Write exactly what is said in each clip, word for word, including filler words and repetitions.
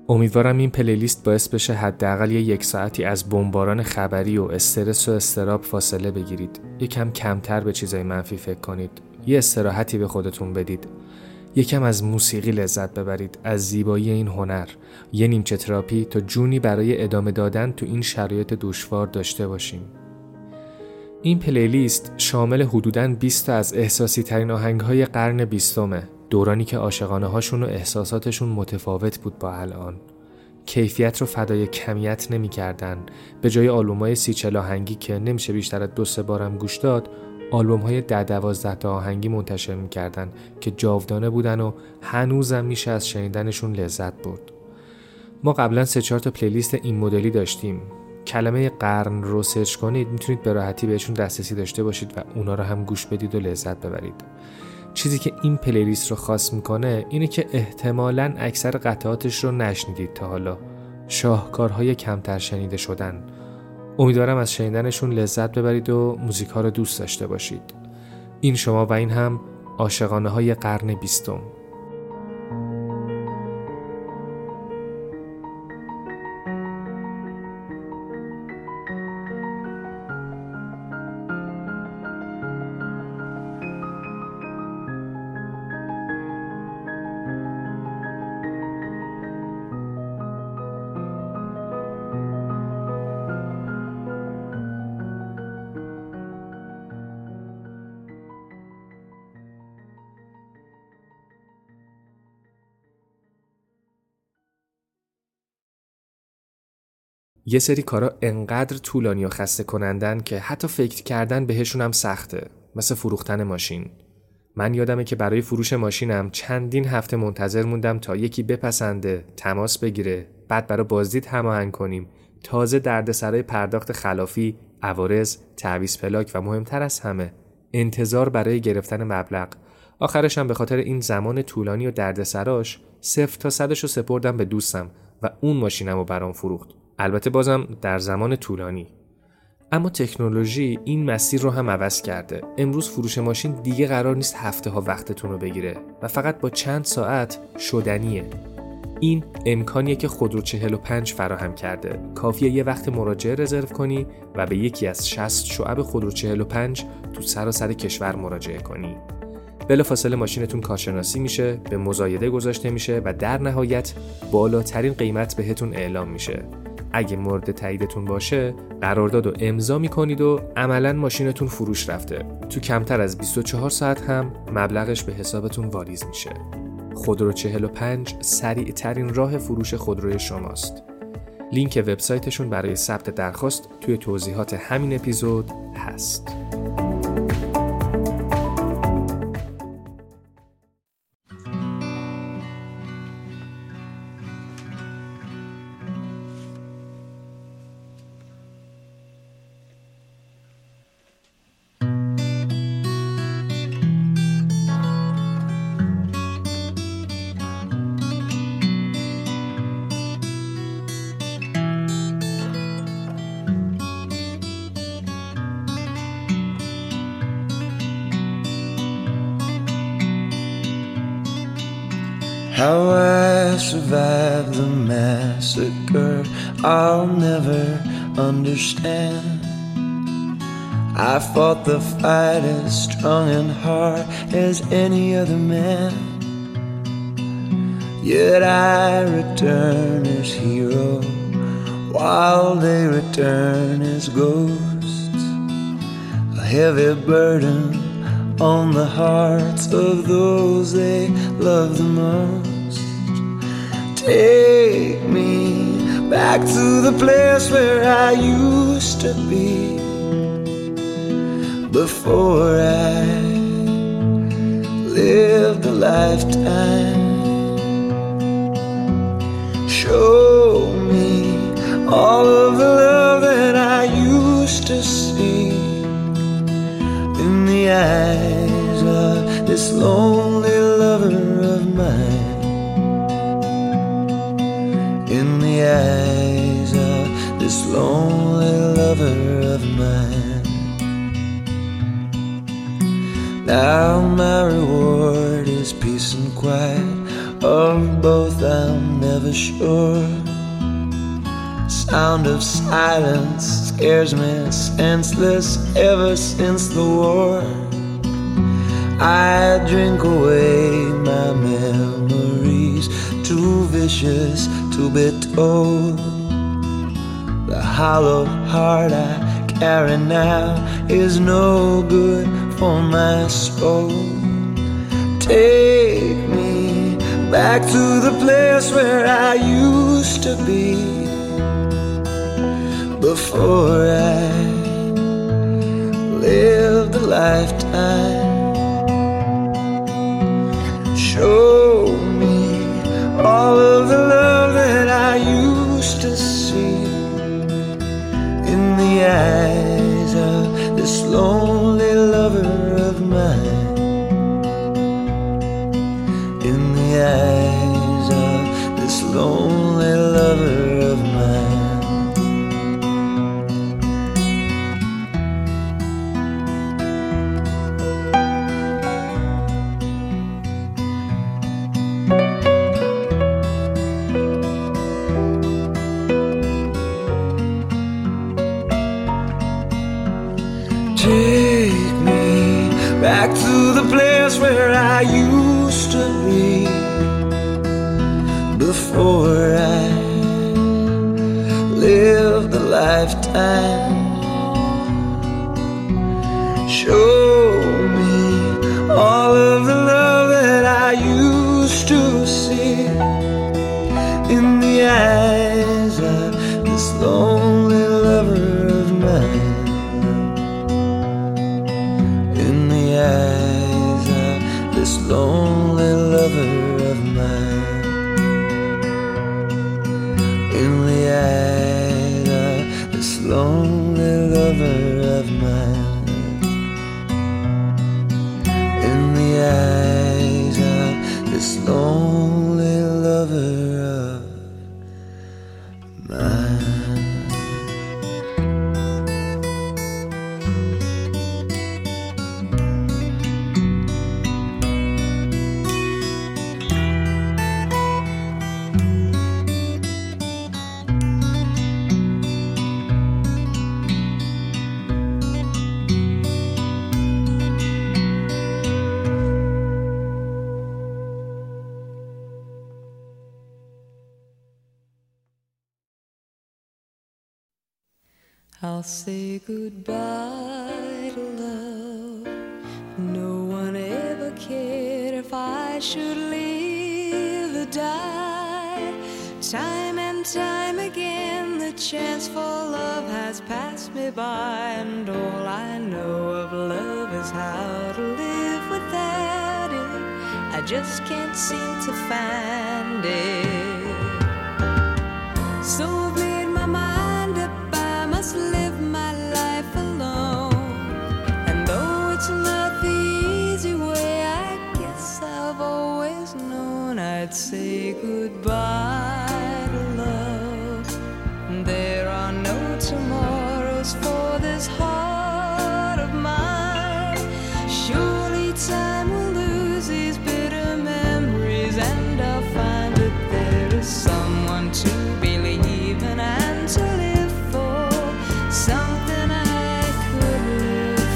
امیدوارم این پلیلیست باعث بشه حداقل یه یک ساعتی از بمباران خبری و استرس و اضطراب فاصله بگیرید. یکم کمتر به چیزای منفی فکر کنید. یه استراحتی به خودتون بدید. یکم از موسیقی لذت ببرید، از زیبایی این هنر. یه نیمچه تراپی تا جونی برای ادامه دادن تو این شرایط دشوار داشته باشیم. این پلیلیست شامل حدوداً بیست تا از احساسی ترین آهنگ‌های قرن بیستمه. دورانی که عاشقانه هاشون و احساساتشون متفاوت بود با الان. کیفیت رو فدای کمیت نمی کردن. به جای آلبوم‌های سی چل آهنگی که نمیشه بیشتر از دو سه بارم گوش داد، آلبوم‌های ده دوازده تا آهنگی منتشر می‌کردن که جاودانه بودن و هنوزم میشه از شنیدنشون لذت برد. ما قبلا سه چهار تا پلیلیست این مدلی داشتیم. کلمه قرن رو سرچ کنید میتونید به راحتی بهشون دسترسی داشته باشید و اونا رو هم گوش بدید و لذت ببرید. چیزی که این پلیلیست رو خاص میکنه اینه که احتمالاً اکثر قطعاتش رو نشنیدید تا حالا. شاهکارهای کمتر شنیده شدن. امیدوارم از شنیدنشون لذت ببرید و موزیک ها رو دوست داشته باشید. این شما و این هم عاشقانه های قرن بیستم. یه سری کارا انقدر طولانی و خسته کنندن که حتی فکر کردن بهشون هم سخته، مثل فروختن ماشین. من یادمه که برای فروش ماشینم چندین هفته منتظر موندم تا یکی بپسنده، تماس بگیره، بعد برای بازدید هماهنگ کنیم. تازه دردسرای پرداخت خلافی، عوارض، تعویض پلاک و مهمتر از همه انتظار برای گرفتن مبلغ. آخرش هم به خاطر این زمان طولانی و دردسراش صفر تا صدش رو سپردم به دوستم و اون ماشینمو برام فروخت. البته بازم در زمان طولانی. اما تکنولوژی این مسیر رو هم عوض کرده. امروز فروش ماشین دیگه قرار نیست هفته ها وقتتون رو بگیره و فقط با چند ساعت شدنیه. این امکانیه که خودرو چهل و پنج فراهم کرده. کافیه یه وقت مراجعه رزرو کنی و به یکی از شصت شعب خودرو چهل و پنج تو سراسر کشور مراجعه کنی. بلافاصله ماشینتون کارشناسی میشه، به مزایده گذاشته میشه و در نهایت بالاترین قیمت بهتون اعلام میشه. اگه مورد تاییدتون باشه، قرارداد رو امضا میکنید و عملاً ماشینتون فروش رفته. تو کمتر از بیست و چهار ساعت هم مبلغش به حسابتون واریز میشه. خودرو چهل و پنج سریع ترین راه فروش خودروی شماست. لینک وبسایتشون برای ثبت درخواست توی توضیحات همین اپیزود هست. How I survived the massacre, I'll never understand. I fought the fight as strong and hard as any other man. Yet I return as hero, while they return as ghosts. A heavy burden on the hearts of those they love the most. Take me back to the place where I used to be, before I lived a lifetime. Show me all of the love that I used to see in the eyes of this lonely lover of mine. In the eyes of this lonely lover of mine. Now my reward is peace and quiet, of both, I'm never sure. Sound of silence scares me senseless ever since the war. I drink away my memories, too vicious to be told. The hollow heart I carry now is no good for my soul. Take me back to the place where I used to be before I lived a lifetime. Show me all of the love that I used to see in the eyes of this lonely lover of mine. In the eyes of this lonely lover of mine. Take me back to the place where I used to be before I lived a lifetime. Show me all of the love that I used to see in the eyes of this lonely lover of mine. Eyes of this lonely lover of mine. In the eyes of this lonely lover of mine. In the eyes of this lonely lover of mine. I'll say goodbye to love. No one ever cared if I should live or die. Time and time again the chance for love has passed me by, and all I know of love is how to live without it. I just can't seem to find it. So I've made my mind up, I must live my life alone. And though it's not the easy way, I guess I've always known I'd say goodbye to love. There are no tomorrows for this heart of mine. Surely time will lose these bitter memories, and I'll find that there is someone to believe in and to live for, something I could live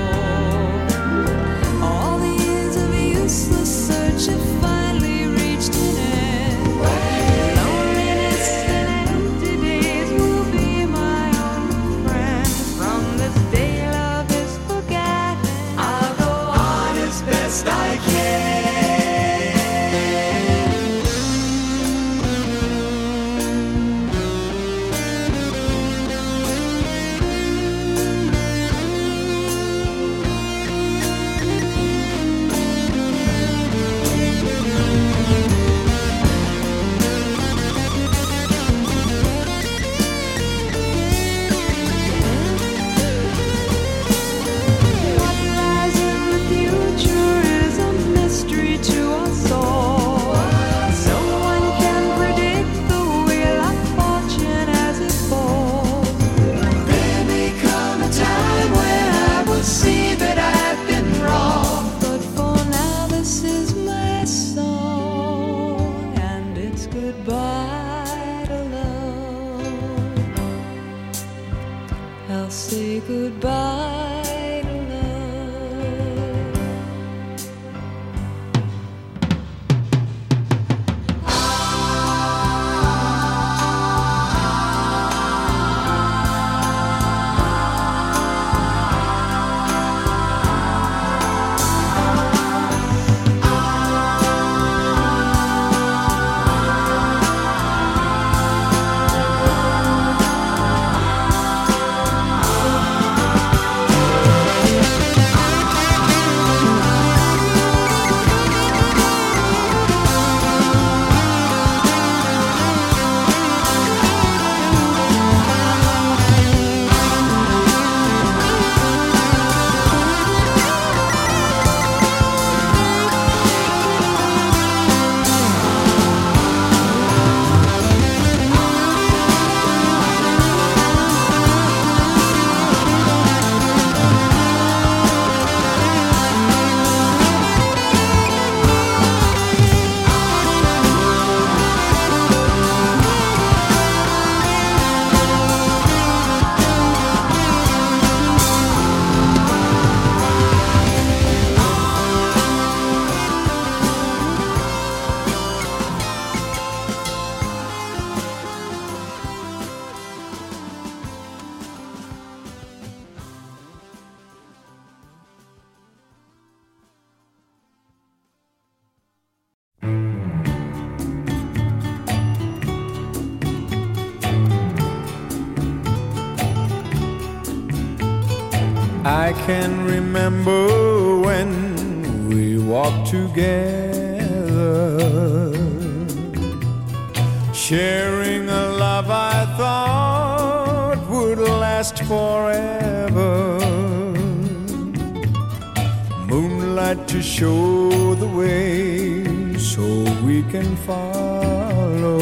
for. All the years of useless search have finally reached an end. Loneliness and empty days will be my own goodbye to love. I'll say goodbye to love. I can remember when we walked together, sharing a love I thought would last forever. Moonlight to show the way so we can follow.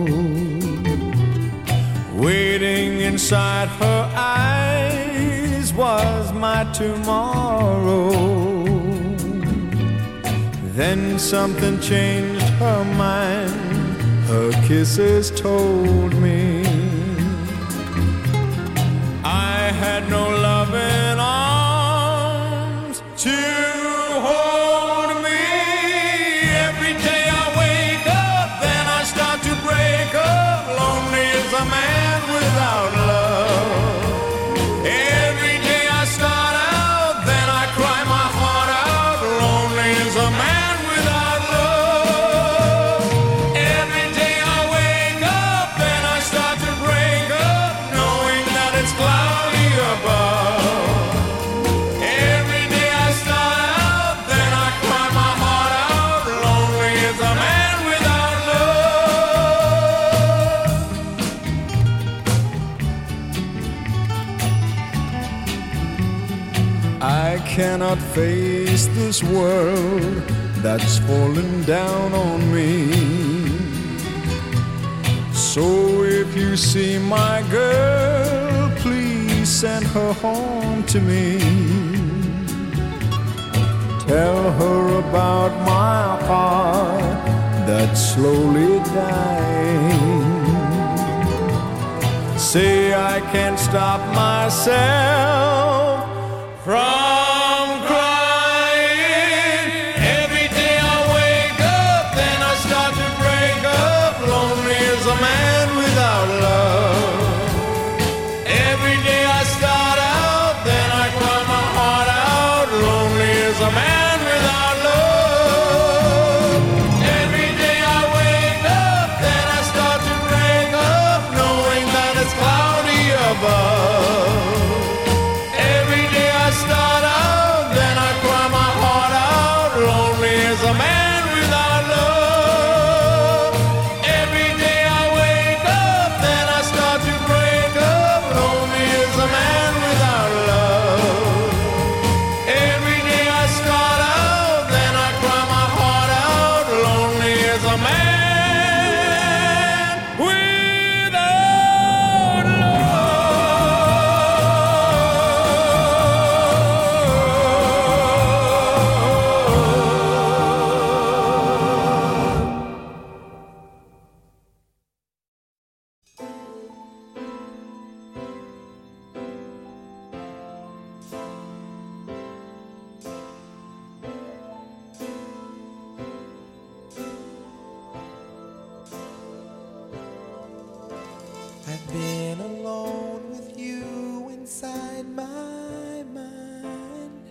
Waiting inside her eyes was my tomorrow. Then something changed her mind. Her kisses told me I had no loving arms to hold me. Every day I wake up, then I start to break up. Lonely as a man without love. Every day I start out, then I cry my heart out. Lonely as a man without love. Every day I wake up, then I start to break up, knowing that it's cloudy above. Every day I start out, then I cry my heart out. Lonely as a man without love. I cannot face this world that's fallen down on me. So if you see my girl, please send her home to me. Tell her about my heart that's slowly dying. Say I can't stop myself from crying. Every day I wake up, then I start to break up. Lonely as a man without love. Every day I start out, then I cry my heart out. Lonely as a man without love. Every day I wake up, then I start to break up, knowing that it's cloudy above. Every day I start out. I've been alone with you inside my mind,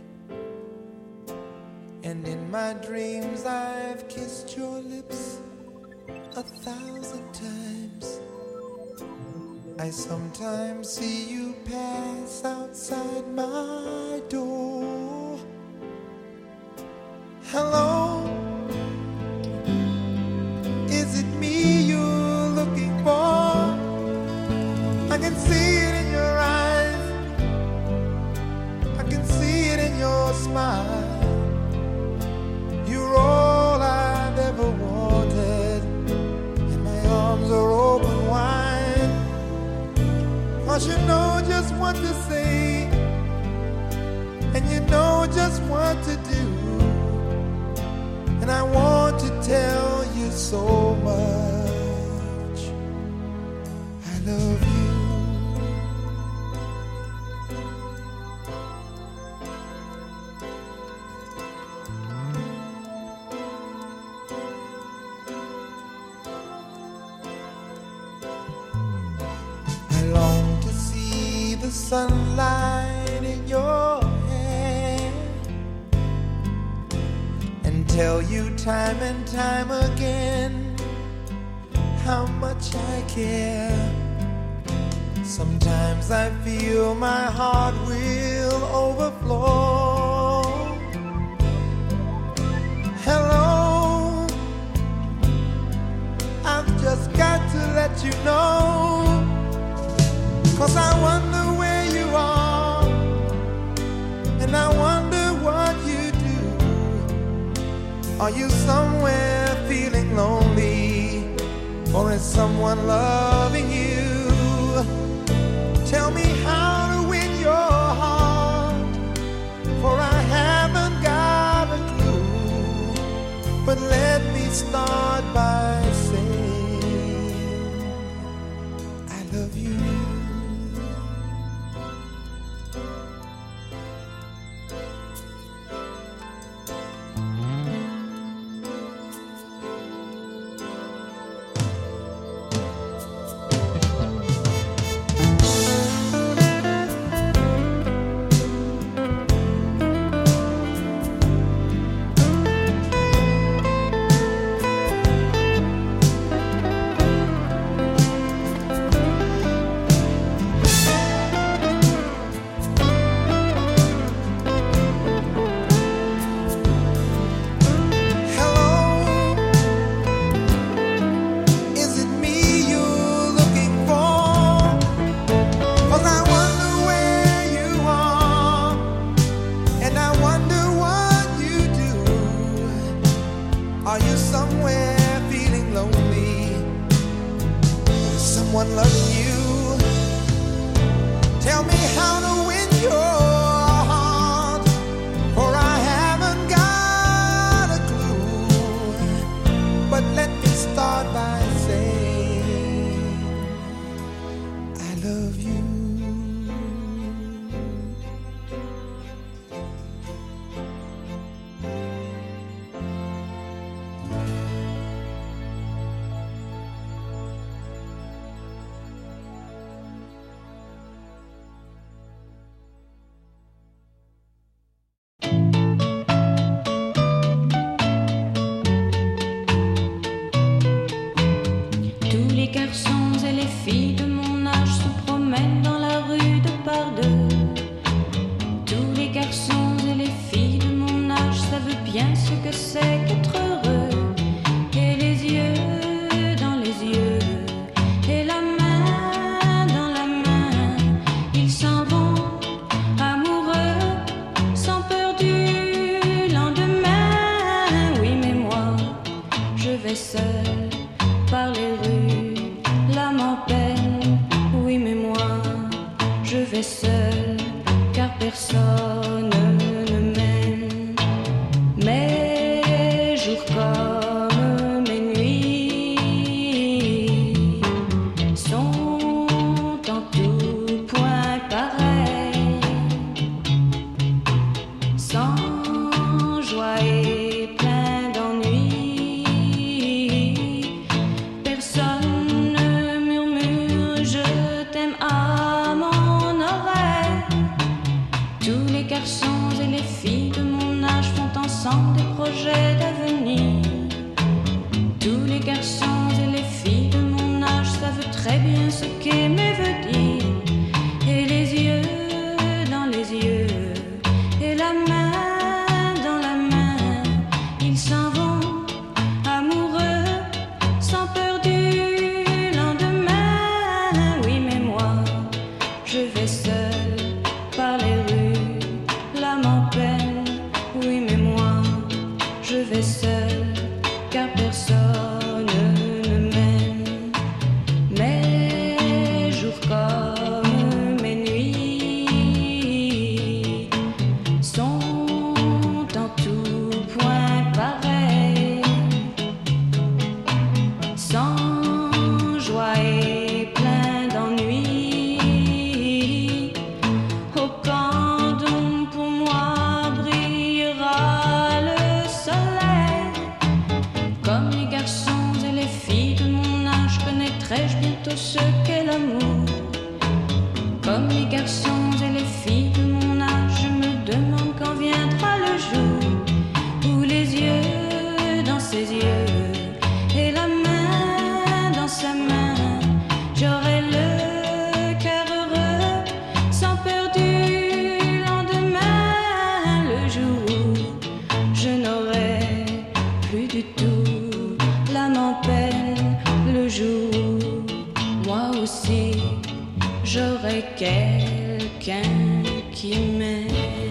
and in my dreams I've kissed your lips a thousand times. I sometimes see you pass outside my door. Hello, is it me you're looking for? I can see it in your eyes, I can see it in your smile. You're all I've ever wanted, and my arms are open wide. 'Cause you know just what to say, and you know just what to do, and I want to tell you so much I love you. Sunlight in your hair, and tell you time and time again how much I care. Sometimes I feel my heart will overflow. Hello, I've just got to let you know, 'cause I wonder where you are, and I wonder what you do. Are you somewhere feeling lonely, or is someone loving you? Tell me how to win your heart, for I haven't got a clue. But let me start by saying I love you. Personne ne murmure, je connaîtrai-je bientôt ce qu'est l'amour? Comme les garçons et les filles de mon âge, je me demande quand viendra le jour où les yeux dans ses yeux et la main dans sa main, j'aurai le cœur heureux sans peur du lendemain, le jour où je n'aurai plus du tout l'âme en peine, le jour où moi aussi j'aurai quelqu'un qui m'aime.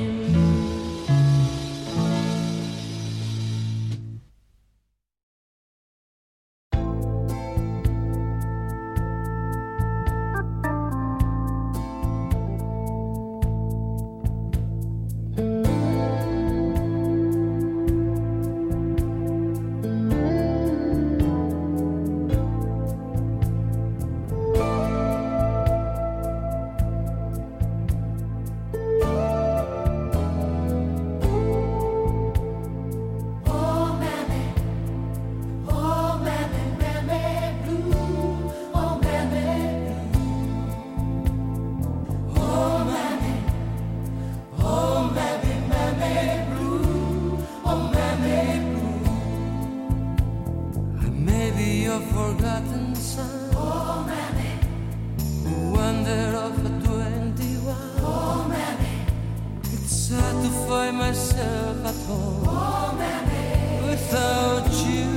Forgotten son, oh mammy, who wandered off at twenty-one. Oh mammy, it's hard to find myself at home. Oh mammy, without you.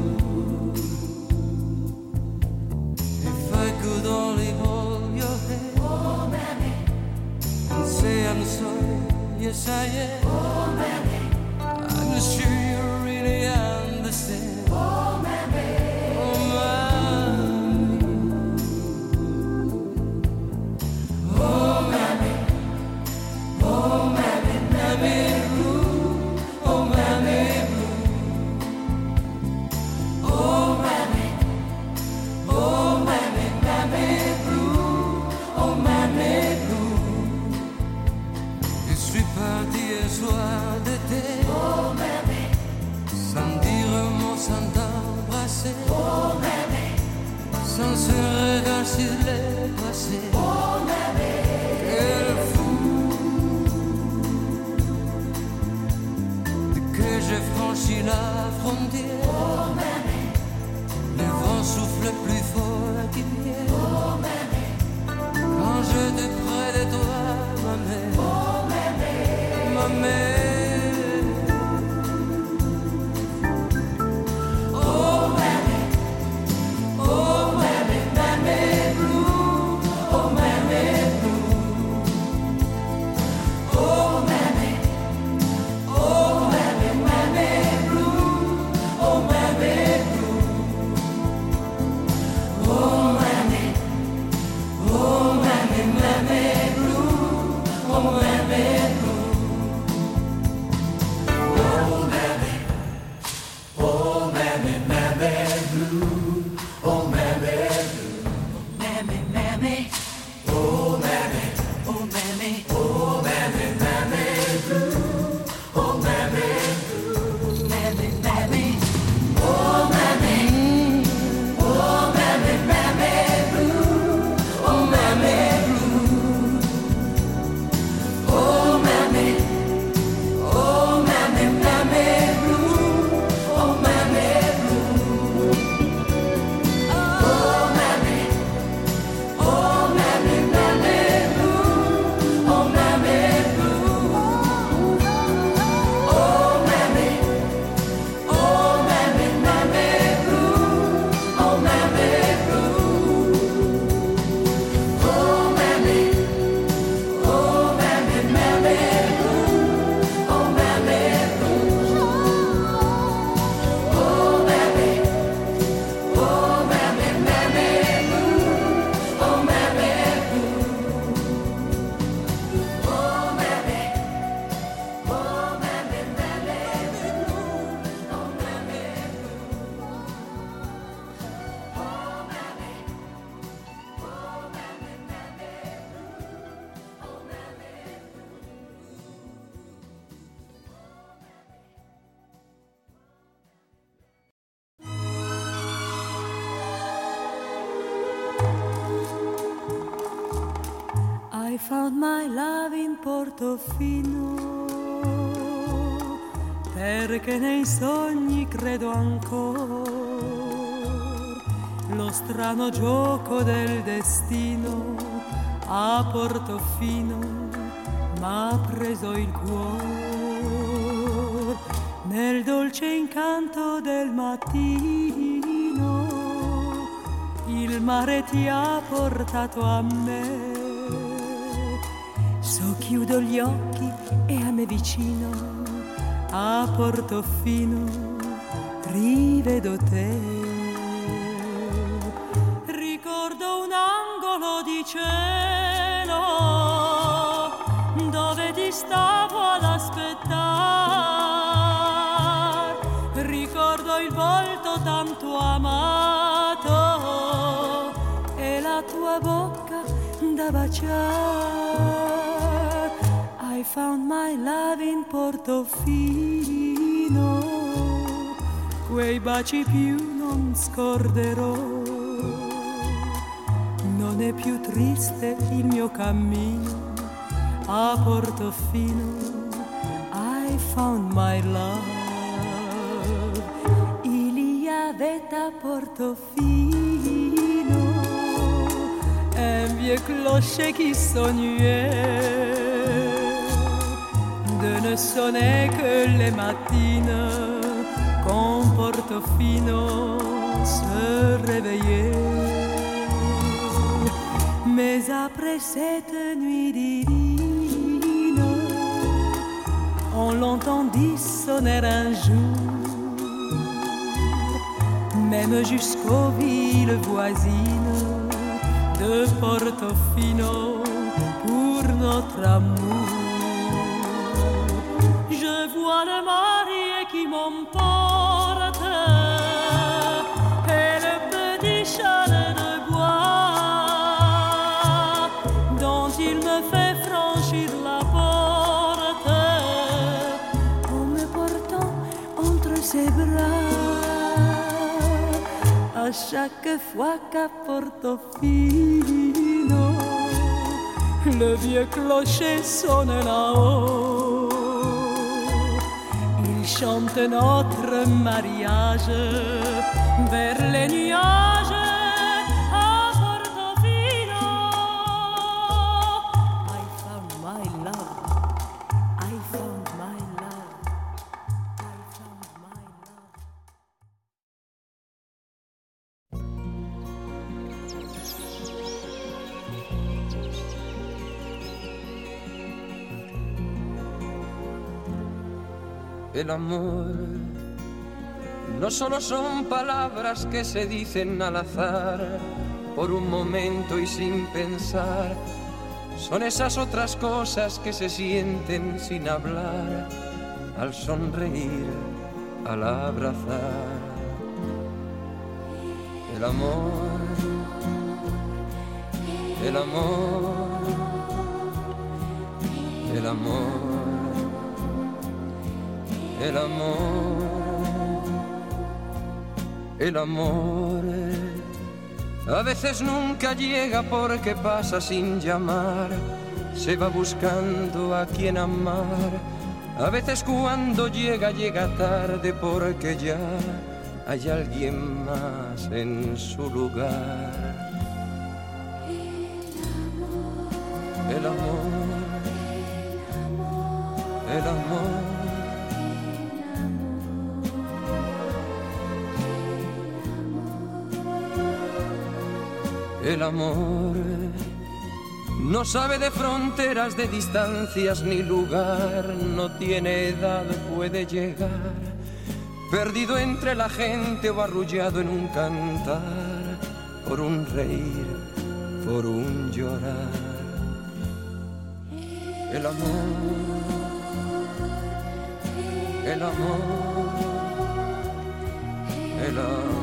If I could only hold your hand, oh mammy, and say I'm sorry, yes I am. Oh mammy, I'm sure you really understand. Oh mammy. Soir d'été, oh mamie, sans dire un mot, sans t'embrasser, oh mamie, sans ce regard sur les passé, oh mamie, quel fou que j'ai franchi la frontière, oh mamie, le vent souffle plus fort qu'hier, oh mamie, quand j'étais près de toi, ma mère, oh mamie, ma mère. my love in Portofino, perché nei sogni credo ancora lo strano gioco del destino. A Portofino m'ha preso il cuore nel dolce incanto del mattino. Il mare ti ha portato a me. So chiudo gli occhi e a me vicino a Portofino rivedo te. Ricordo un angolo di cielo dove ti stavo ad aspettare. Ricordo il volto tanto amato e la tua bocca da baciare. I found my love in Portofino, quei baci più non scorderò. Non è più triste il mio cammino a Portofino. I found my love. Il y avait à Portofino un vieux clocher qui sonnait de ne sonner que les matines quand Portofino se réveillait. Mais après cette nuit divine, on l'entendit sonner un jour, même jusqu'aux villes voisines de Portofino pour notre amour. Je vois le marié qui m'emporte et le petit chalet de bois dont il me fait franchir la porte en me portant entre ses bras. À chaque fois qu'à Portofino le vieux clocher sonne là-haut, il chante notre mariage vers les nuages à Portofino. I found my love, I found my love, I found my love. El amor no solo son palabras que se dicen al azar, por un momento y sin pensar. Son esas otras cosas que se sienten sin hablar, al sonreír, al abrazar. El amor, el amor, el amor. El amor, el amor, a veces nunca llega porque pasa sin llamar, se va buscando a quien amar. A veces cuando llega, llega tarde porque ya hay alguien más en su lugar. El amor, el amor. El amor no sabe de fronteras, de distancias ni lugar, no tiene edad, puede llegar, perdido entre la gente o arrullado en un cantar, por un reír, por un llorar. El amor, el amor, el amor.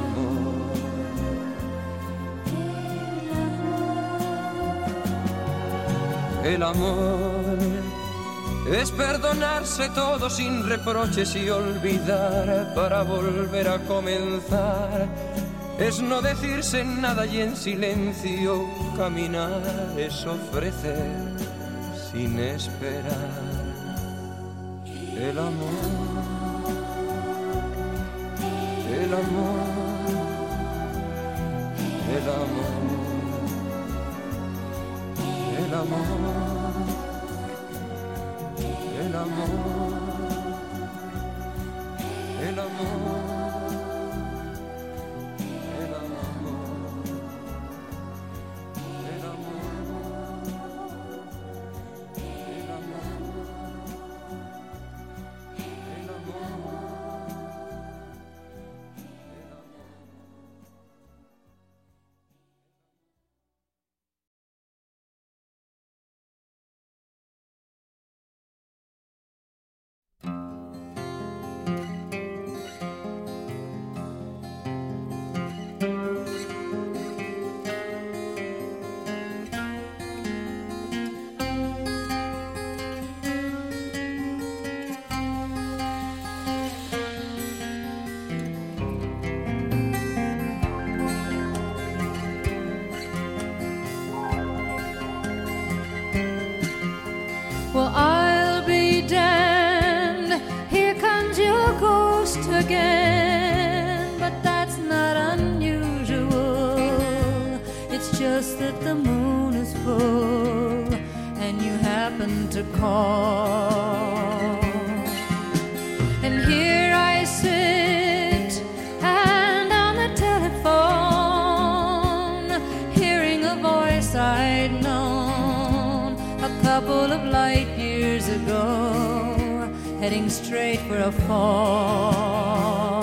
El amor es perdonarse todo sin reproches y olvidar para volver a comenzar. Es no decirse nada y en silencio caminar. Es ofrecer sin esperar. El amor, el amor, el amor, el amor, el amor, el amor. Well, I'll be damned, here comes your ghost again. But that's not unusual, it's just that the moon is full and you happen to call. And here I sit, and on the telephone, hearing a voice I'd known a couple of light years ago, heading straight for a fall.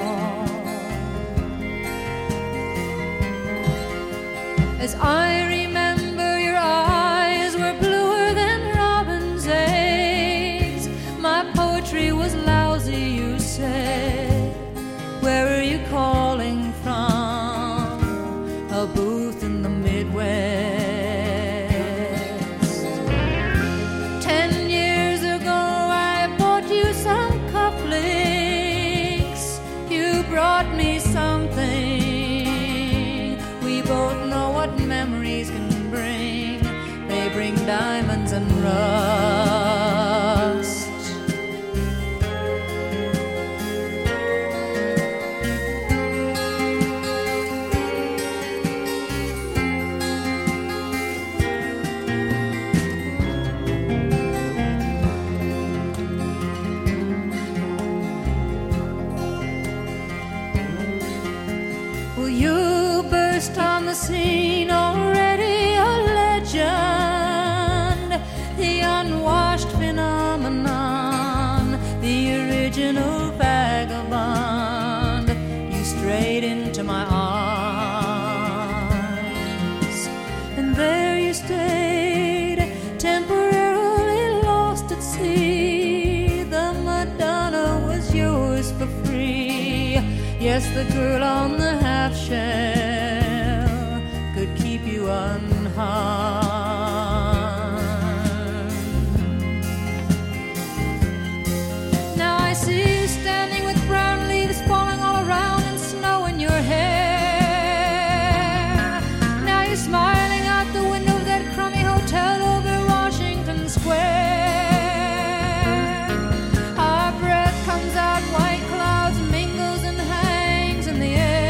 As I remember, your eyes were bluer than robin's eggs. My poetry was lousy, you said. Where are you calling from? A booth in the Midwest. Brought me something. We both know what memories can bring. They bring diamonds and rust. On the scene, already a legend, the unwashed phenomenon, the original vagabond. You strayed into my arms, and there you stayed, temporarily lost at sea. The Madonna was yours for free. Yes, the girl on the half shell could keep you unharmed. Now I see you standing with brown leaves falling all around and snow in your hair. Now you're smiling out the window of that crummy hotel over Washington Square. Our breath comes out, white clouds mingles and hangs in the air.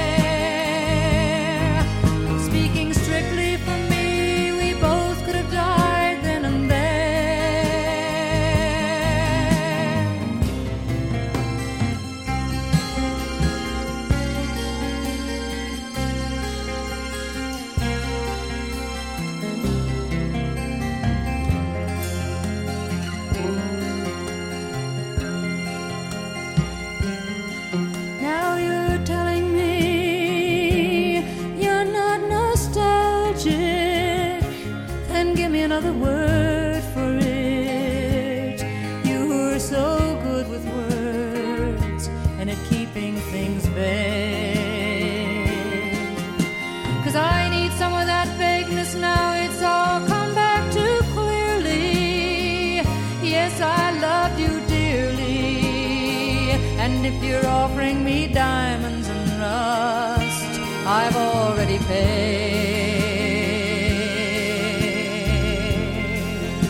Another word for it. You were so good with words and at keeping things vague. 'Cause I need some of that vagueness now. It's all come back too clearly. Yes, I loved you dearly, and if you're offering me diamonds and rust, I've already paid.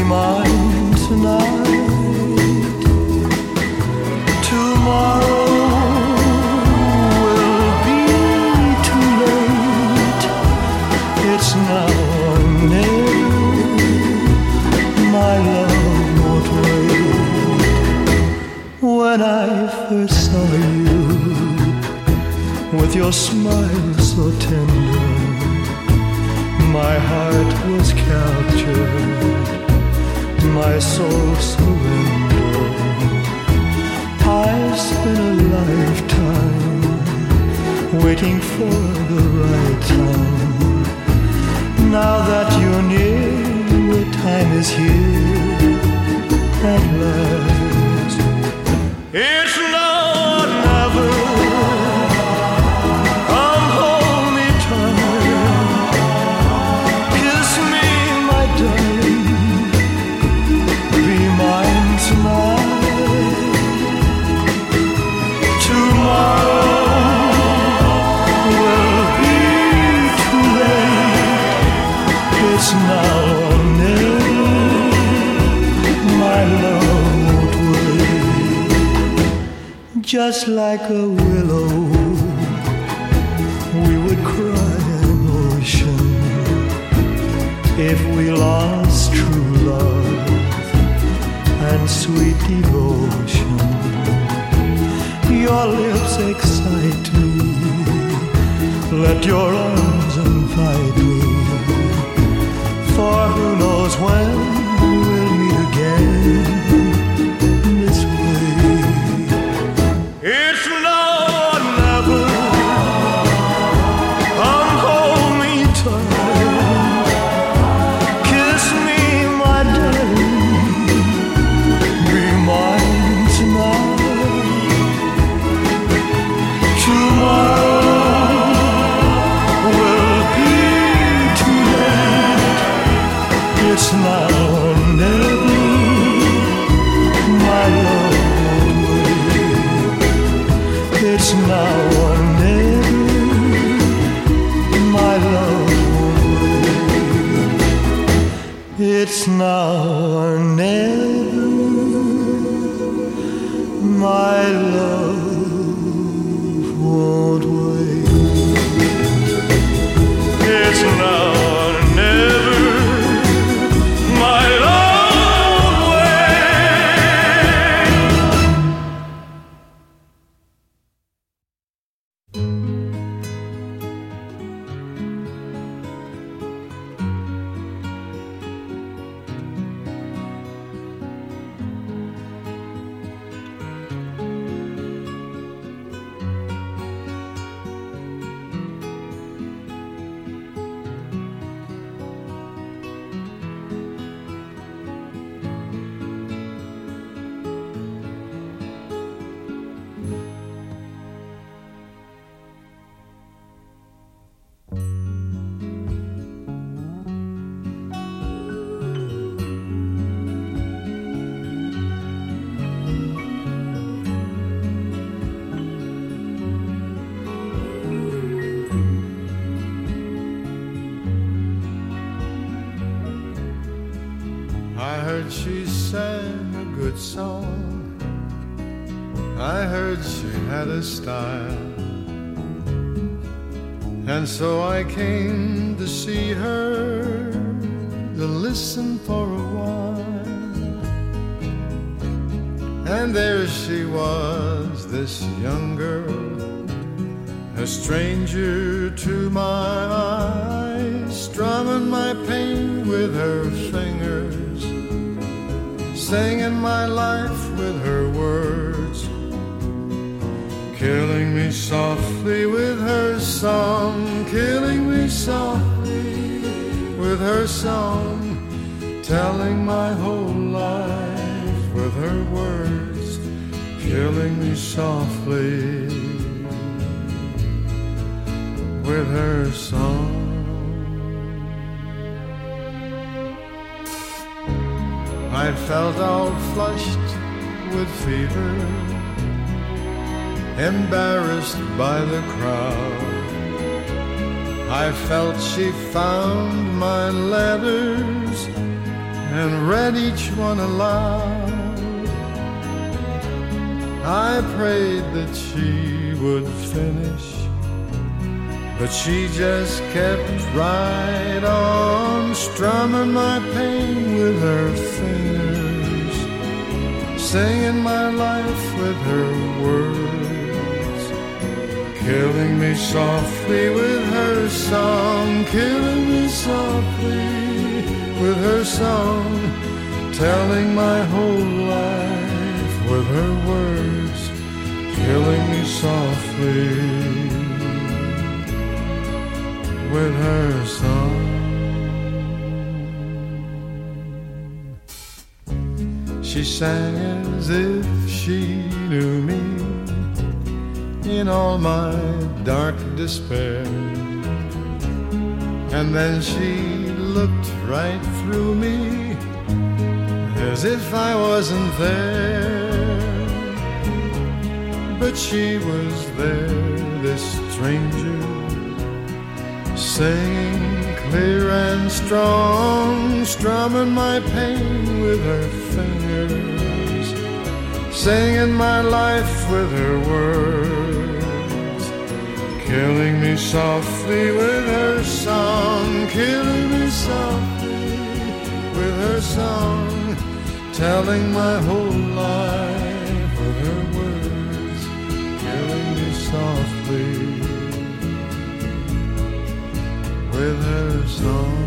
mine tonight. Tomorrow will be too late. It's now or never. My love won't wait. When I first saw you, with your smile so tender, my heart was captured, my soul surrendered. I've spent a lifetime waiting for the right time. Now that you're near, the time is here at last. It's now or never. Come hold me tight. Kiss me, my darling. Be mine tonight. Tomorrow will be too late. It's now or never. My love won't wait. Just like a willow, we would cry an ocean if we lost true love and sweet devotion. Your lips excite me, let your arms invite me, for who knows when we'll meet again this way. It's now or never. Come hold me tight. Kiss me, my darling. Be mine tonight. Tomorrow will be too late. It's now or never. My love won't wait. It's now or never. My love won't wait. It's now or never. My love won't wait. It's now or never. My love won't I heard she sang a good song. I heard she had a style. And so I came to see her, to listen for a while. And there she was, this young girl, a stranger to my eyes, strumming my pain with her fingers, singing my life with her words, killing me softly with her song, killing me softly with her song, telling my whole life with her words, killing me softly with her song. I felt all flushed with fever, embarrassed by the crowd. I felt she found my letters and read each one aloud. I prayed that she would finish, but she just kept right on strumming my pain with her fingers, singing my life with her words, killing me softly with her song, killing me softly with her song, telling my whole life with her words, killing me softly with her song. She sang as if she knew me in all my dark despair, and then she looked right through me as if I wasn't there. But she was there, this stranger, singing clear and strong, strumming my pain with her fingers, singing my life with her words, killing me softly with her song, killing me softly with her song, telling my whole life with her words, killing me softly with her song.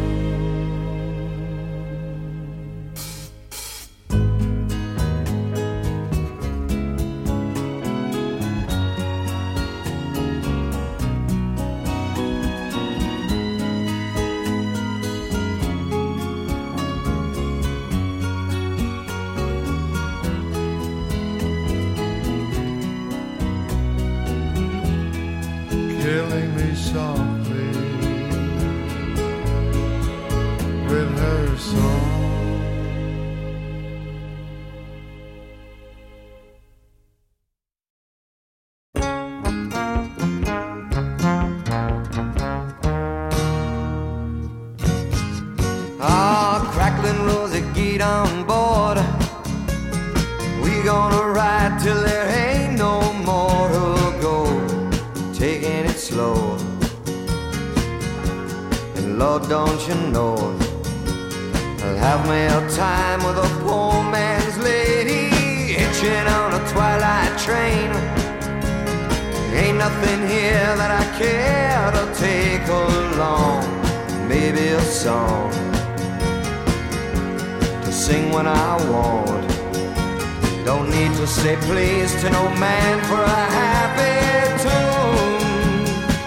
Killing me softly with her song. Ah, crackling Rosie, get on board. We gonna ride till there ain't no more to go, taking it slow. And Lord, don't you know, I'll have me a time with a poor man's lady, hitching on a twilight train. Ain't nothing here that I care to take along. Maybe a song to sing when I want. Don't need to say please to no man for a happy tune.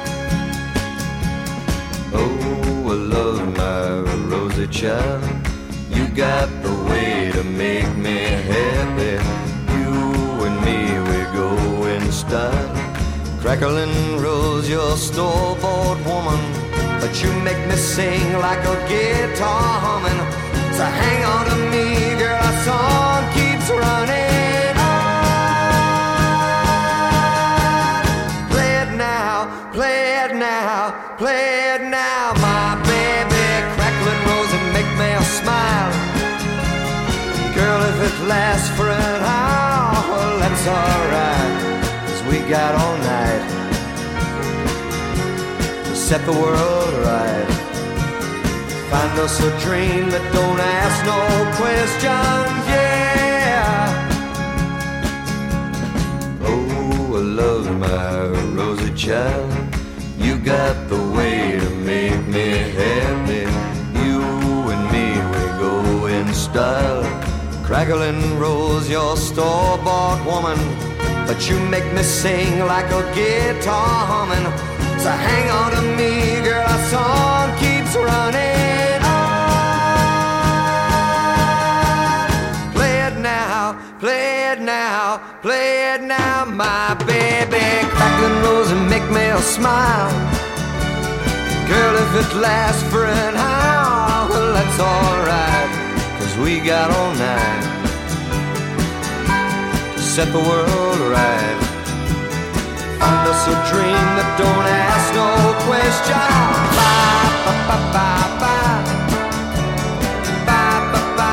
Oh, I love my Rosie child, you got the way to make me happy. You and me, we go in style. Crackling Rose, you're store-bought woman, but you make me sing like a guitar humming. So hang on to me, girl, our song keeps running on. Play it now, play it now, play it now, my baby. Crackling Rose and make me smile. Girl, if it lasts for an hour, well, that's alright, 'cause we got all night to set the world right. Find us a dream that don't ask no questions, yeah. Oh, I love my Rosie child, you got the way to make me happy. You and me, we go in style. Crackling Rose, you're store-bought woman, but you make me sing like a guitar humming. So hang on to me, girl, our song keeps running on. Play it now, play it now, play it now, my baby. Crackling Rose and make me smile. Girl, if it lasts for an hour, well, that's alright, 'cause we got all night to set the world right. Find us a dream that don't ask no question. Ba, ba, ba, ba, ba. Ba, ba, ba,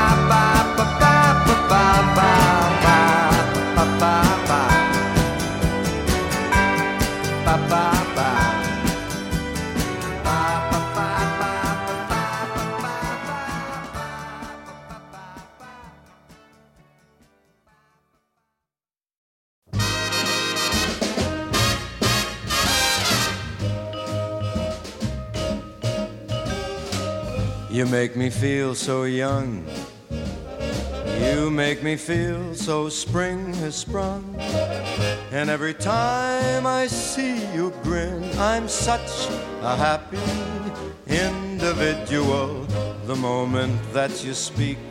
You make me feel so young. You make me feel so spring has sprung. And every time I see you grin, I'm such a happy individual. The moment that you speak,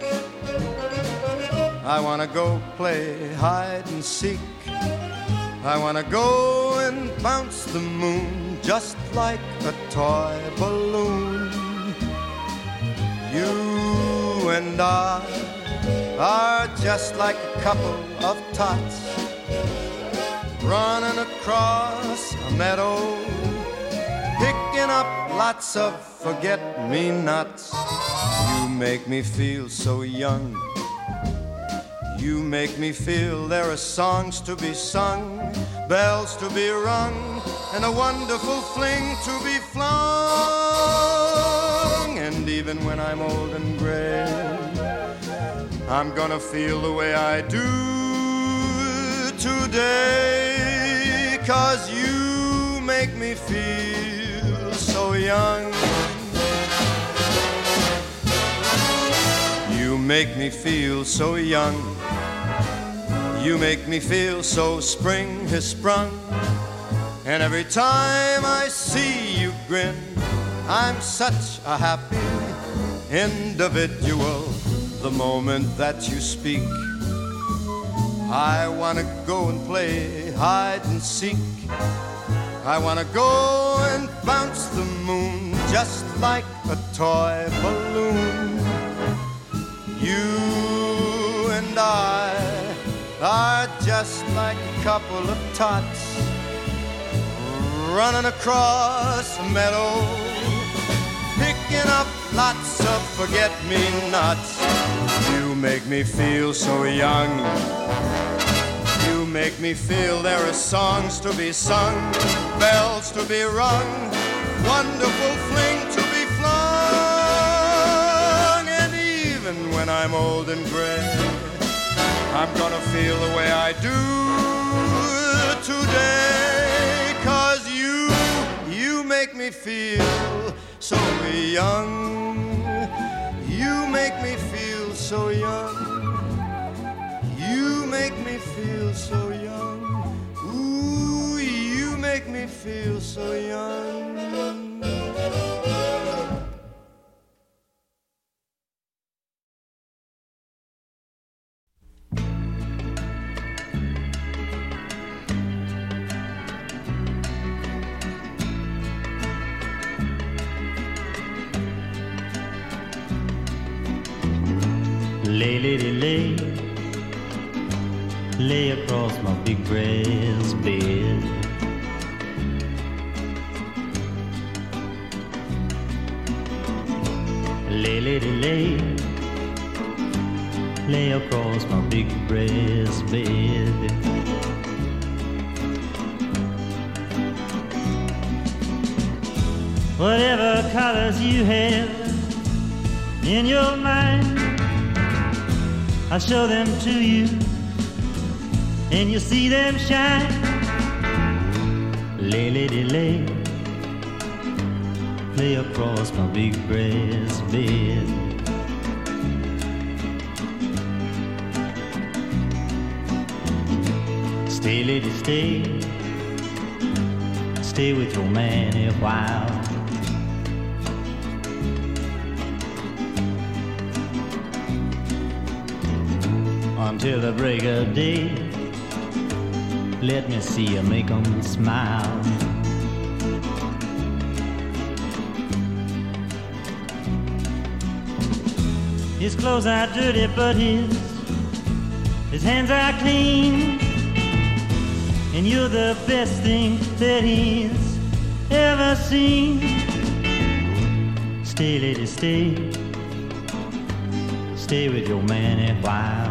I wanna go play hide and seek. I wanna go and bounce the moon just like a toy balloon. You and I are just like a couple of tots running across a meadow, picking up lots of forget-me-nots. You make me feel so young. You make me feel there are songs to be sung, bells to be rung, and a wonderful fling to be flung. And even when I'm old and gray, I'm gonna feel the way I do today, 'cause you make me feel so young. You make me feel so young. You make me feel so spring has sprung. And every time I see you grin, I'm such a happy individual. The moment that you speak, I wanna go and play hide and seek. I wanna go and bounce the moon just like a toy balloon. You and I are just like a couple of tots running across a meadow, picking up lots of forget-me-nots. You make me feel so young. You make me feel there are songs to be sung, bells to be rung, wonderful fling to be flung. And even when I'm old and gray, I'm gonna feel the way I do today, 'cause you, you make me feel so young. You make me feel so young. You make me feel so young. Ooh, you make me feel so young. Lay, lady, lay, lay across my big brass bed. Lay, lady, lay, lay across my big brass bed. Whatever colors you have in your mind, I'll show them to you, and you see them shine. Lay, lady, lay, lay across my big brass bed. Stay, lady, stay, stay with your man a while. Until the break of day, let me see you make 'em smile. His clothes are dirty, but his his hands are clean, and you're the best thing that he's ever seen. Stay, lady, stay, stay with your man a while.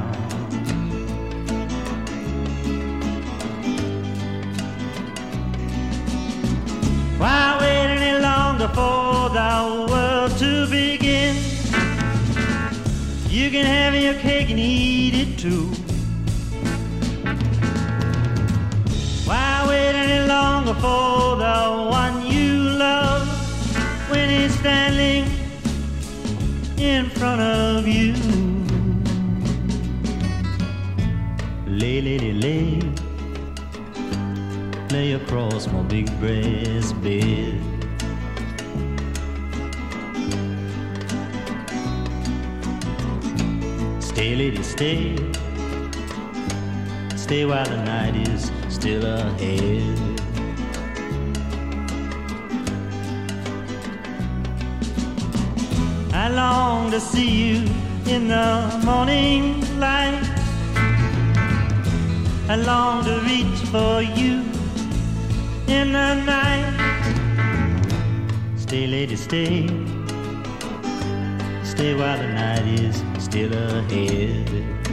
Why wait any longer for the world to begin? You can have your cake and eat it too. Why wait any longer for the one you love when he's standing in front of you. Lay, lay, lay, lay, lay across my big breast bed. Stay, lady, stay, stay while the night is still ahead. I long to see you in the morning light. I long to reach for you in the night. Stay, lady, stay, stay while the night is still ahead.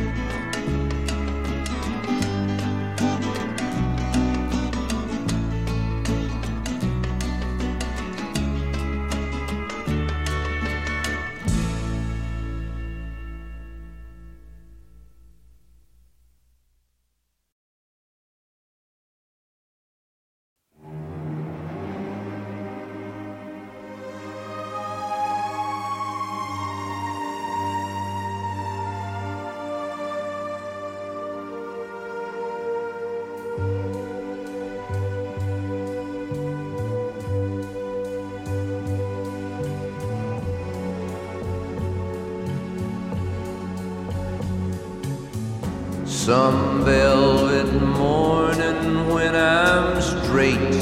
Some velvet morning when I'm straight,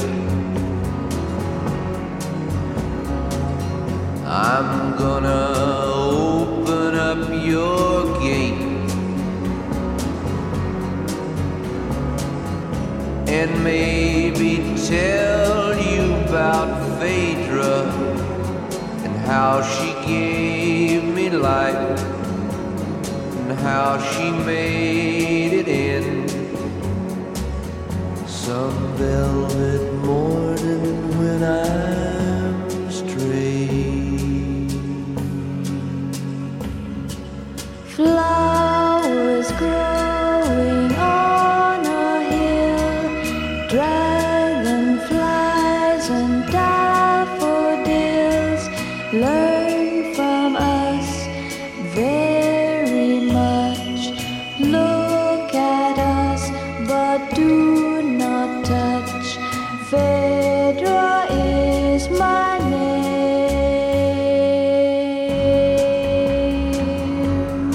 I'm gonna open up your gate and maybe tell you about Phaedra and how she gave me life, how she made it in some velvet morning when I'm straight. Flowers growing on a hill, dragonflies and daffodils, learn from us very much. Look at us, but do not touch. Phaedra is my name.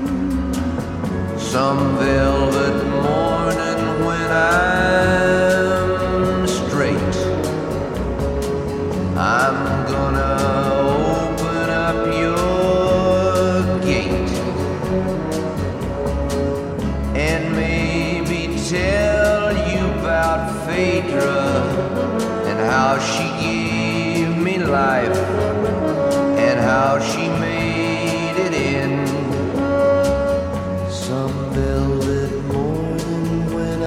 Some velvet morning when I'm straight, I'm gonna open up your gate and maybe tell you about Phaedra and how she gave me life and how she made it in some velvet morning when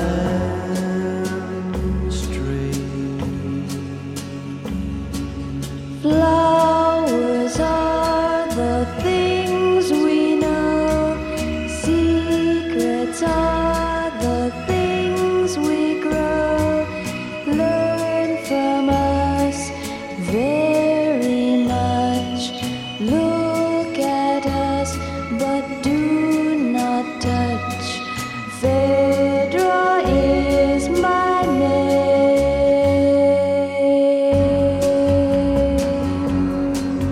I'm straight. Flowers are the things we know. Secrets are the things we grow. Learn from us very much. Look at us, but do not touch. Phaedra is my name.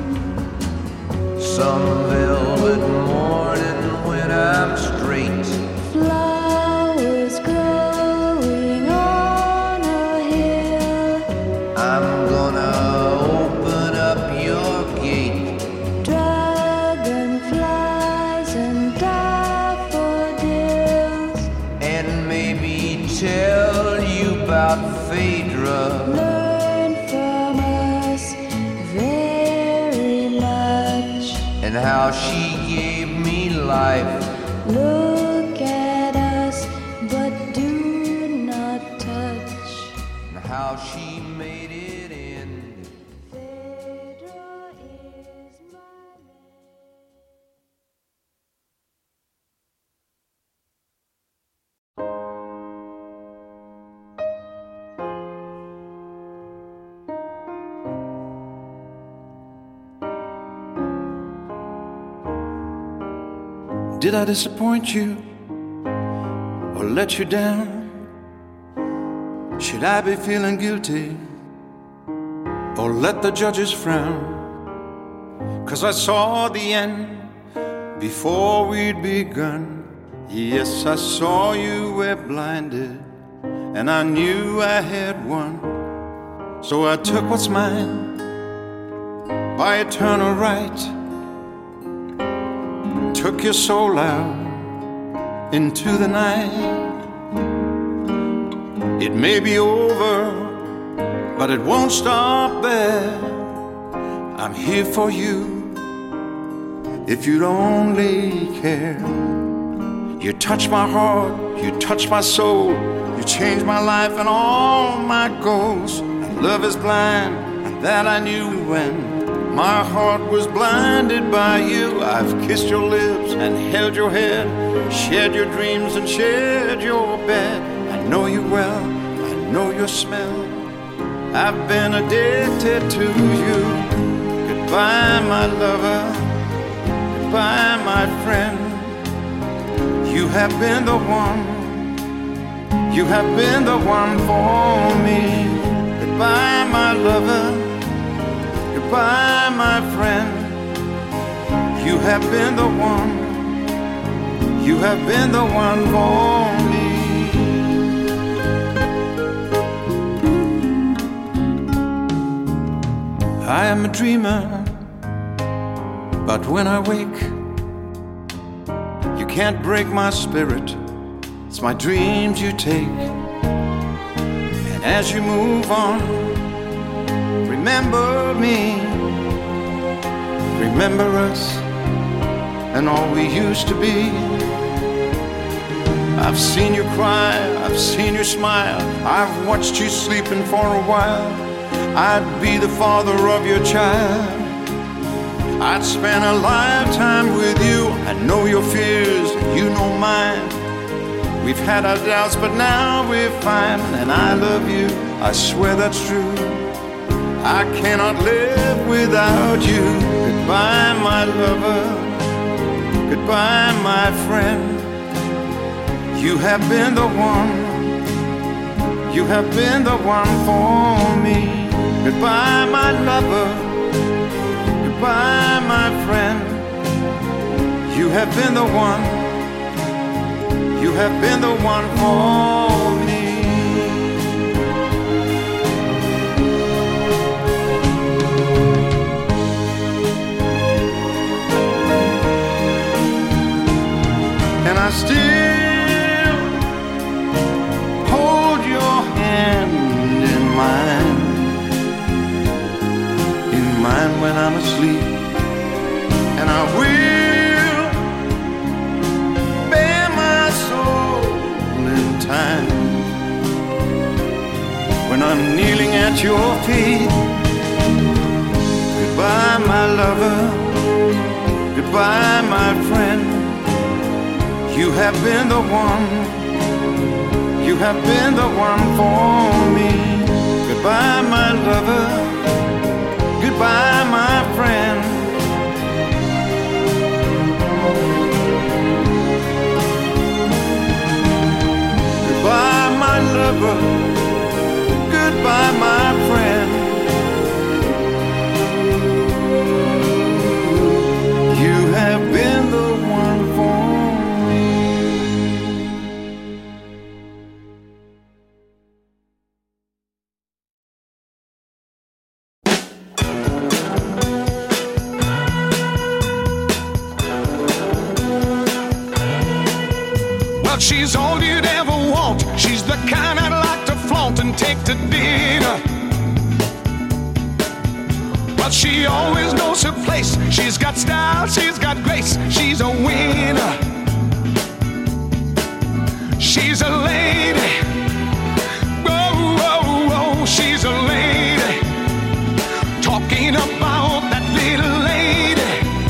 Some velvet morning when I'm straight, Flowers growing on a hill, I'm gonna open up your gate dragonflies and daffodils, and maybe tell you about Phaedra learn from us very much. and how she gave me life Look at us, but do not touch. and how she made it in. Phaedra is my name. did I disappoint you or let you down? Should I be feeling guilty or let the judges frown? 'Cause I saw the end before we'd begun. Yes, I saw you were blinded, and I knew I had won. So I took what's mine by eternal right, took your soul out into the night. It may be over, but it won't stop there. I'm here for you if you'd only care. You touch my heart, you touch my soul, you change my life and all my goals. And love is blind, and that I knew when my heart was blinded by you. I've kissed your lips and held your head, shared your dreams and shared your bed. I know you well, I know your smell, I've been addicted to you. Goodbye, my lover, goodbye, my friend. You have been the one, you have been the one for me. Goodbye, my lover, goodbye, my friend. You have been the one, you have been the one for me. I am a dreamer, but when I wake, you can't break my spirit. It's my dreams you take. And as you move on, remember me, remember us and all we used to be. I've seen you cry, I've seen you smile, I've watched you sleeping for a while. I'd be the father of your child, I'd spend a lifetime with you. I know your fears, you know mine. We've had our doubts, but now we're fine. And I love you, I swear that's true. I cannot live without you. Goodbye, my lover, goodbye, my friend. You have been the one, you have been the one for me. Goodbye, my lover, goodbye, my friend. You have been the one, you have been the one for me. And I still hold your hand in mine, in mine when I'm asleep. And I will bear my soul in time when I'm kneeling at your feet. Goodbye, my lover, goodbye, my friend. You have been the one, you have been the one for me. Goodbye, my lover, goodbye, my friend. Goodbye, my lover, goodbye, my friend. You have been the one for me. Well, she's all you'd ever want. She's the kind I'd like to flaunt and take to dinner. But she always knows her place. She's got style, she's got grace. She's a winner. She's a lady. Whoa, whoa, whoa, she's a lady. Talking about that little lady.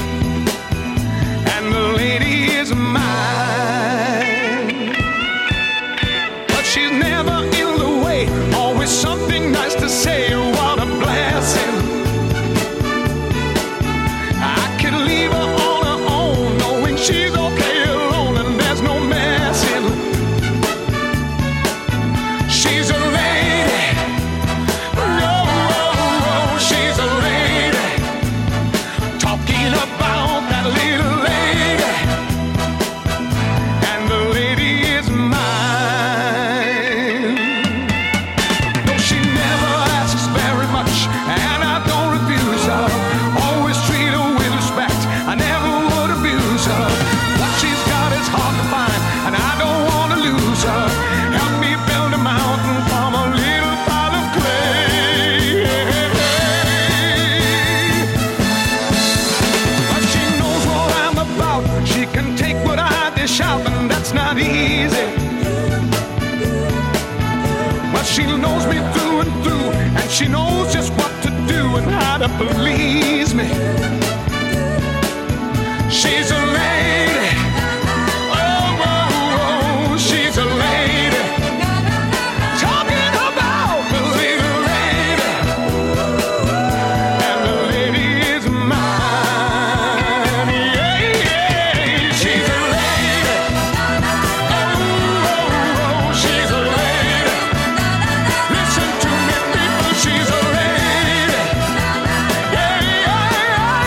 And the lady is mine. But she's never in the way. Always something nice to say. What a blessing. I could leave her on her own, knowing she's okay lady shopping, that's not easy. Well, she knows me through and through, and she knows just what to do and how to please me. She's a lady. Oh, oh, oh, she's a lady. Talking about the little lady. And the lady is mine. Yeah, yeah, she's a lady. Oh, oh, oh, she's a lady. Listen to me, people, she's a lady. Yeah, yeah, yeah.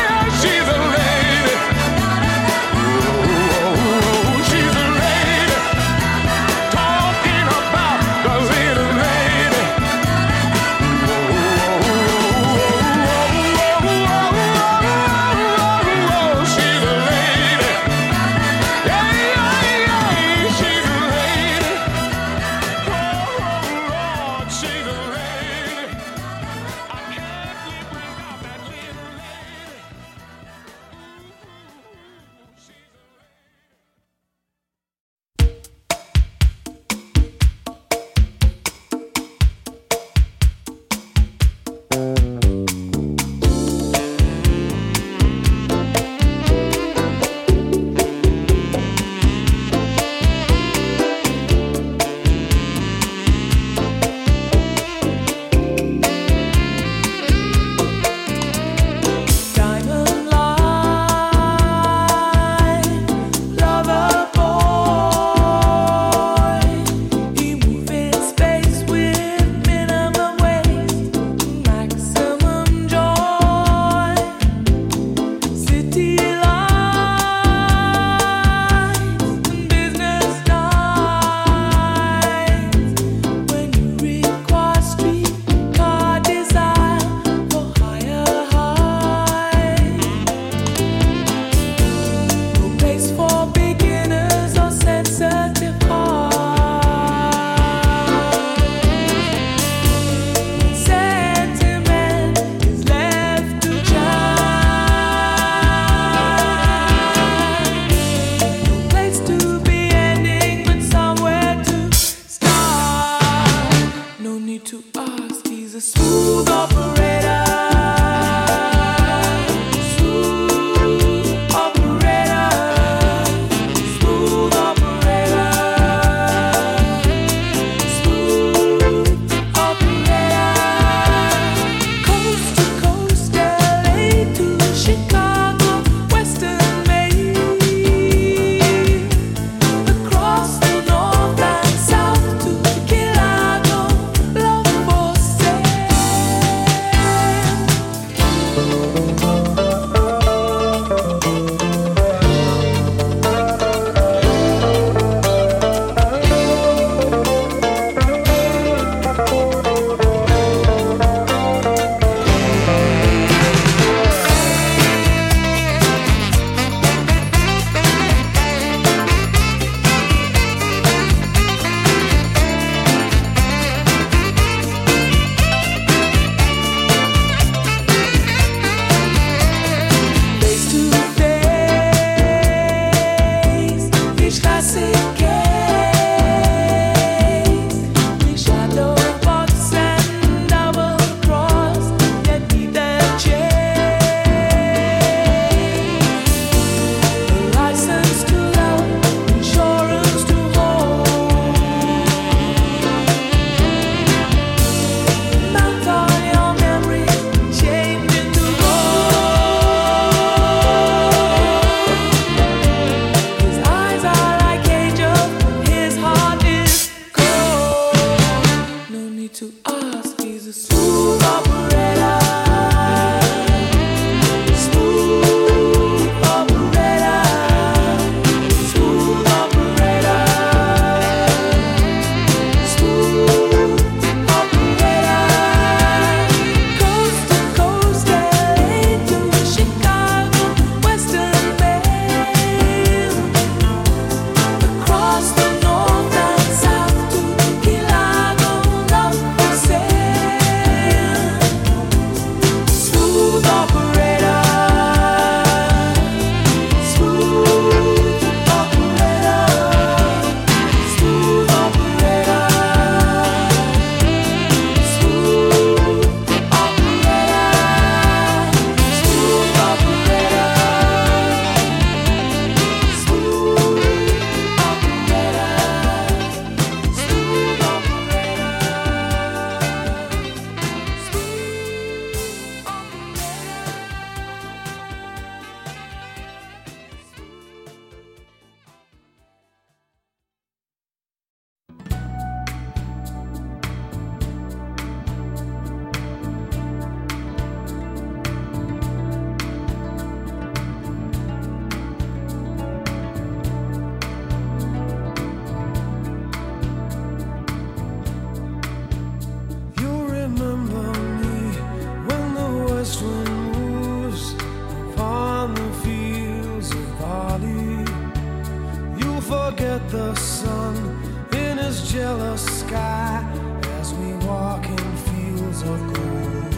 forget the sun in his jealous sky as we walk in fields of gold.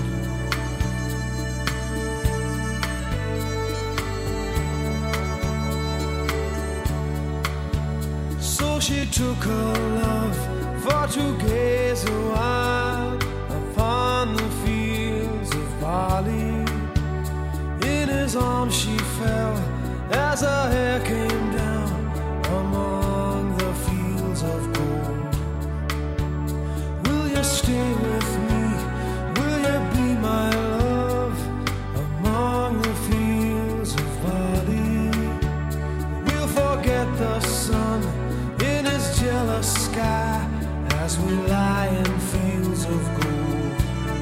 So she took her love for to gaze a while upon the fields of barley. In his arms she fell as her hair came down among the fields of gold. Will you stay with me? Will you be my love among the fields of barley? We'll forget the sun in his jealous sky as we lie in fields of gold.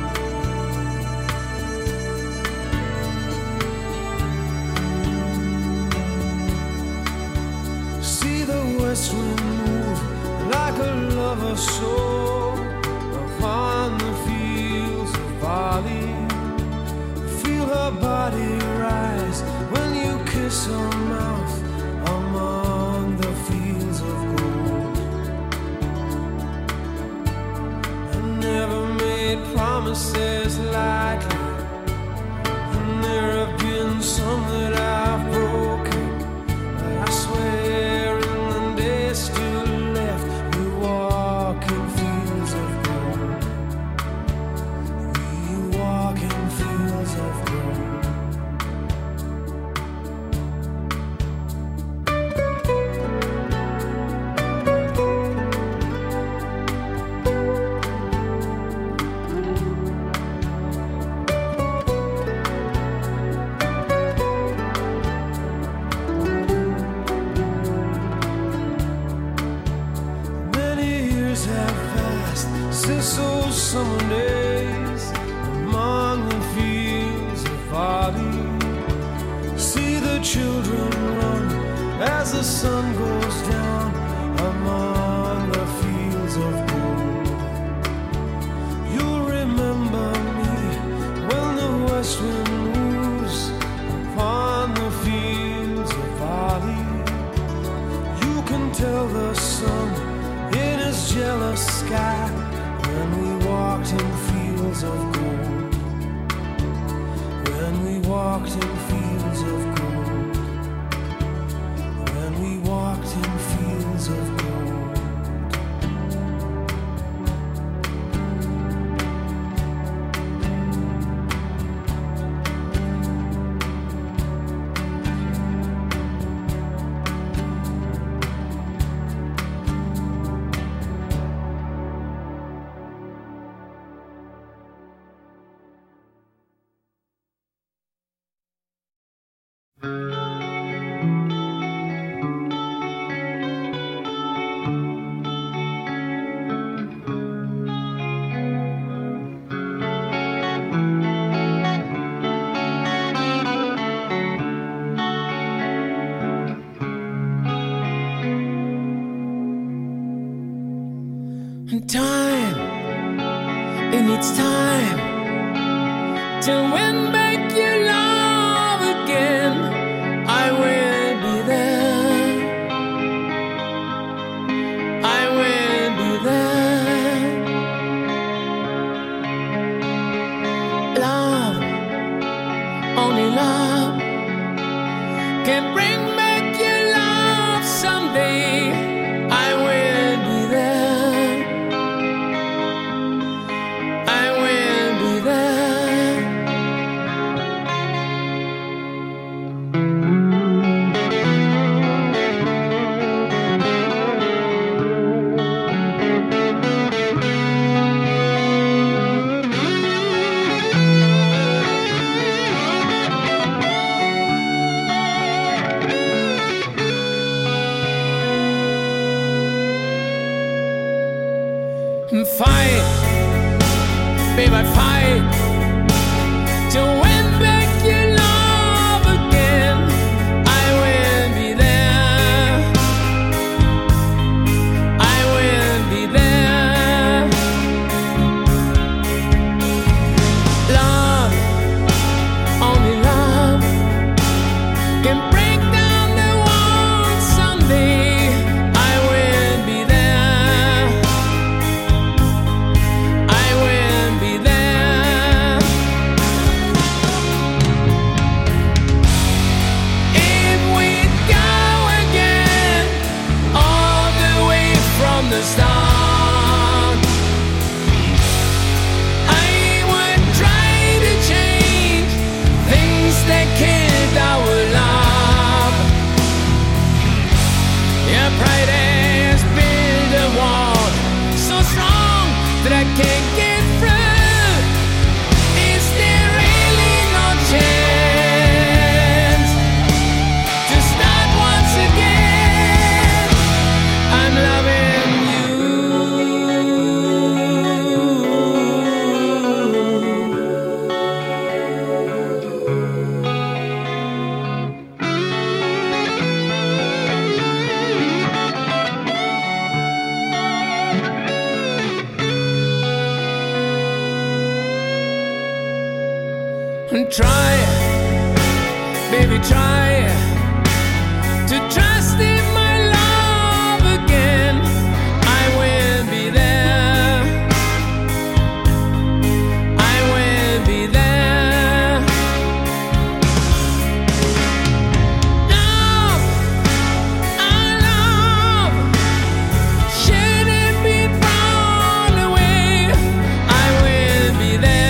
See the west wind move like a lover's soul upon the fields of barley. Feel her body rise when you kiss her mouth among the fields of gold. I never made promises lightly, and there have been some that I've broken, but I swear in the days still left we walk in fields of gold. We walk in fields of gold. Many years have passed since those summer days among the fields of barley. See the children run as the sun goes down among the fields of gold. You'll remember me when the west wind moves upon the fields of barley. You can tell the sun in his jealous sky when we walked in fields of gold. When we walked in fields of gold. When we walked in fields of gold. Time, it needs time to win back your love again. I will be there. I will be there. Love, only love can bring back your love someday. I will be there. I will be there. Fight, baby, fight to win back your love again. I will be there. I will be there. Love, only love can break down the walls someday. that I can't get through. Is there really no chance to start once again? I'm loving you. And try, baby, try to trust in my love again. I will be there. I will be there. Love, our love shouldn't be thrown away. I will be there.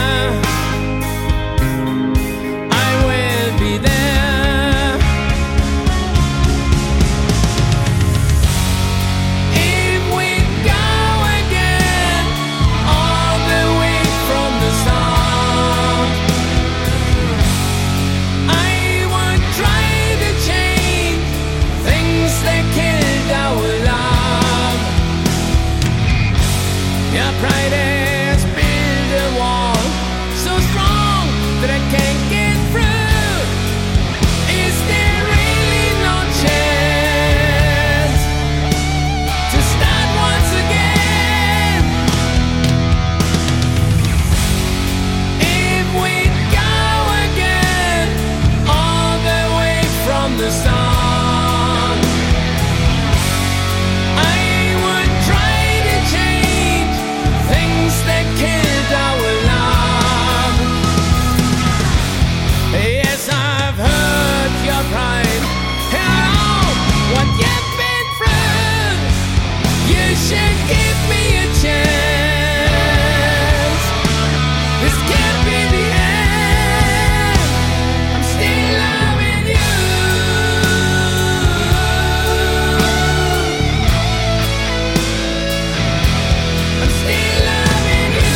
I will be there. If we go again, all the way from the start, I would try to change things that killed our love. Your pride has built a wall so strong that I can't get through. Is there really no chance to start once again? If we go again, all the way from the start, I would try to change things that killed our love. Yes, I've heard your pride and all what you've been through. You should give me a chance. This can't be the end. I'm still loving you. I'm still loving you.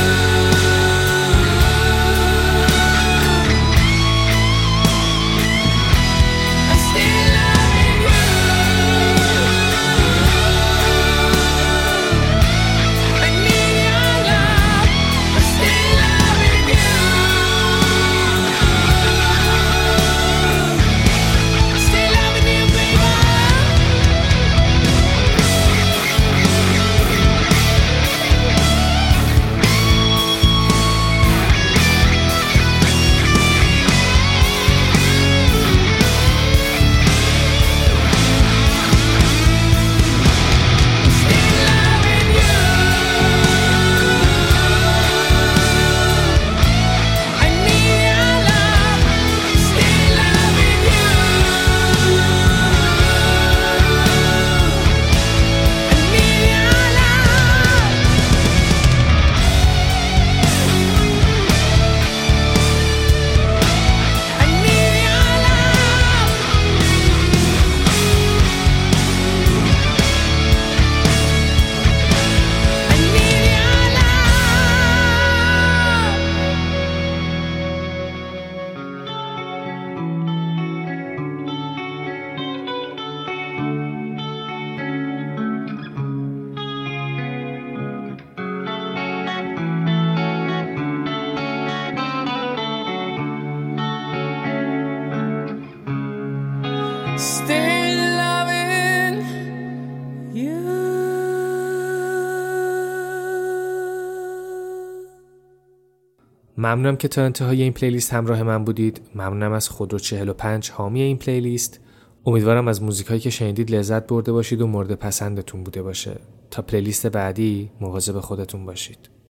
I'm still loving you. I need your love. I'm still loving you. I'm still loving you, baby. Still loving you. I need your love. Still loving you. I need your love. I need your love. I need your love. Still loving you. ممنونم که تا انتهای این پلیلیست همراه من بودید. ممنونم از خودرو چهل و پنج حامی این پلیلیست. امیدوارم از موزیکایی که شنیدید لذت برده باشید و مورد پسندتون بوده باشه. تا پلیلیست بعدی مواظب خودتون باشید.